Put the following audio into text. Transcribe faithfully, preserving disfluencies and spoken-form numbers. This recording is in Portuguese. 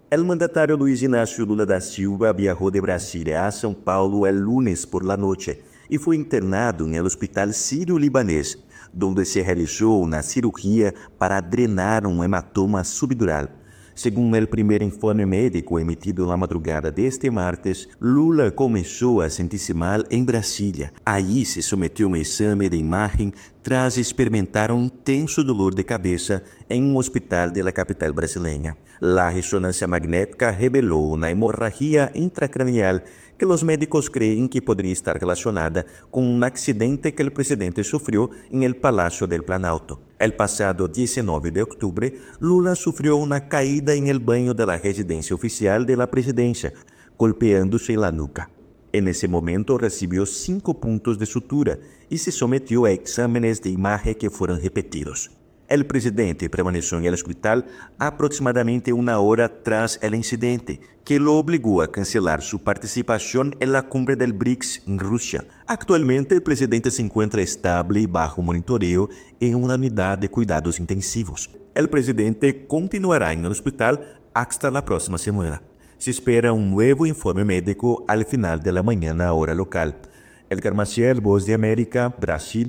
El mandatario Luis Ignacio Lula da Silva viajó de Brasilia a São Paulo el lunes por la noche y fue internado en el Hospital Sírio-Libanês, donde se realizó una cirugía para drenar un hematoma subdural. Según el primer informe médico emitido na madrugada deste martes, Lula começou a sentir-se mal em Brasília. Aí se submeteu a um exame de imagem tras experimentar um tenso dolor de cabeça em um hospital da capital brasileira. A ressonância magnética revelou uma hemorragia intracranial que os médicos creem que poderia estar relacionada com um acidente que o presidente sofreu em el Palácio del Planalto. El passado dezenove de outubro, Lula sofreu uma caída em el banho da residência oficial da presidência, golpeando-se la nuca. En ese momento recebeu cinco pontos de sutura e se someteu a exames de imagem que foram repetidos. El presidente permaneceu en el hospital aproximadamente una hora tras el incidente, que lo obligó a cancelar su participación en la cumbre del B R I C S en Rusia. Actualmente, el presidente se encuentra estable y bajo monitoreo en una unidad de cuidados intensivos. El presidente continuará en el hospital hasta la próxima semana. Se espera un nuevo informe médico al final de la mañana hora local. Edgar Maciel, Voz de América, Brasil.